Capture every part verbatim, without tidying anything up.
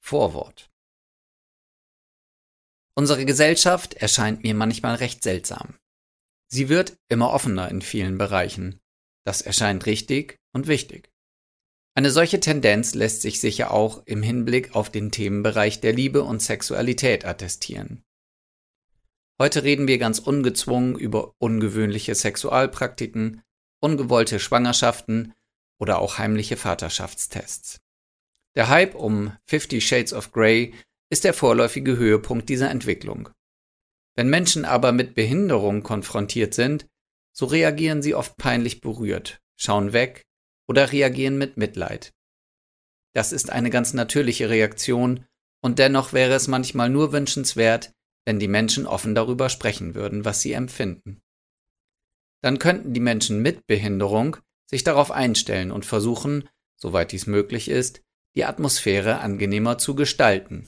Vorwort. Unsere Gesellschaft erscheint mir manchmal recht seltsam. Sie wird immer offener in vielen Bereichen. Das erscheint richtig und wichtig. Eine solche Tendenz lässt sich sicher auch im Hinblick auf den Themenbereich der Liebe und Sexualität attestieren. Heute reden wir ganz ungezwungen über ungewöhnliche Sexualpraktiken, ungewollte Schwangerschaften oder auch heimliche Vaterschaftstests. Der Hype um Fifty Shades of Grey ist der vorläufige Höhepunkt dieser Entwicklung. Wenn Menschen aber mit Behinderung konfrontiert sind, so reagieren sie oft peinlich berührt, schauen weg oder reagieren mit Mitleid. Das ist eine ganz natürliche Reaktion und dennoch wäre es manchmal nur wünschenswert, wenn die Menschen offen darüber sprechen würden, was sie empfinden. Dann könnten die Menschen mit Behinderung sich darauf einstellen und versuchen, soweit dies möglich ist, die Atmosphäre angenehmer zu gestalten.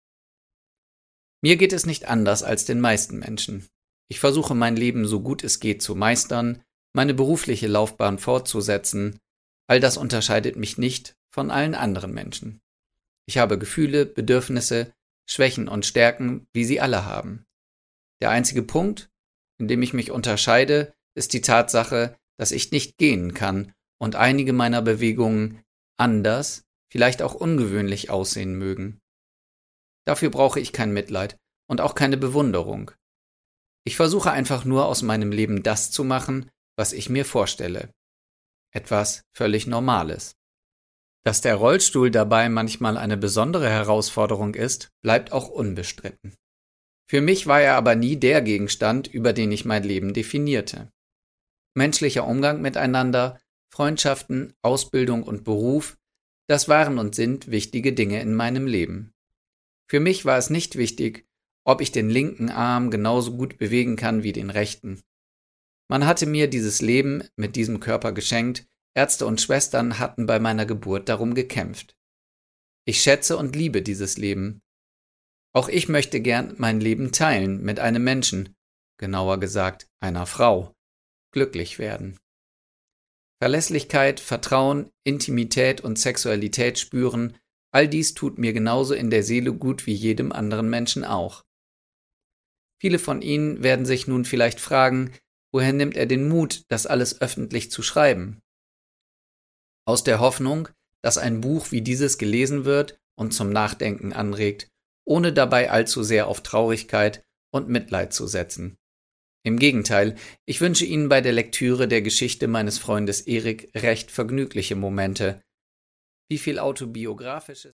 Mir geht es nicht anders als den meisten Menschen. Ich versuche mein Leben so gut es geht zu meistern, meine berufliche Laufbahn fortzusetzen. All das unterscheidet mich nicht von allen anderen Menschen. Ich habe Gefühle, Bedürfnisse, Schwächen und Stärken, wie sie alle haben. Der einzige Punkt, in dem ich mich unterscheide, ist die Tatsache, dass ich nicht gehen kann und einige meiner Bewegungen anders, vielleicht auch ungewöhnlich aussehen mögen. Dafür brauche ich kein Mitleid und auch keine Bewunderung. Ich versuche einfach nur aus meinem Leben das zu machen, was ich mir vorstelle. Etwas völlig Normales. Dass der Rollstuhl dabei manchmal eine besondere Herausforderung ist, bleibt auch unbestritten. Für mich war er aber nie der Gegenstand, über den ich mein Leben definierte. Menschlicher Umgang miteinander, Freundschaften, Ausbildung und Beruf, das waren und sind wichtige Dinge in meinem Leben. Für mich war es nicht wichtig, ob ich den linken Arm genauso gut bewegen kann wie den rechten. Man hatte mir dieses Leben mit diesem Körper geschenkt, Ärzte und Schwestern hatten bei meiner Geburt darum gekämpft. Ich schätze und liebe dieses Leben. Auch ich möchte gern mein Leben teilen mit einem Menschen, genauer gesagt einer Frau, glücklich werden. Verlässlichkeit, Vertrauen, Intimität und Sexualität spüren, all dies tut mir genauso in der Seele gut wie jedem anderen Menschen auch. Viele von Ihnen werden sich nun vielleicht fragen, woher nimmt er den Mut, das alles öffentlich zu schreiben? Aus der Hoffnung, dass ein Buch wie dieses gelesen wird und zum Nachdenken anregt, ohne dabei allzu sehr auf Traurigkeit und Mitleid zu setzen. Im Gegenteil, ich wünsche Ihnen bei der Lektüre der Geschichte meines Freundes Erik recht vergnügliche Momente. Wie viel autobiografisches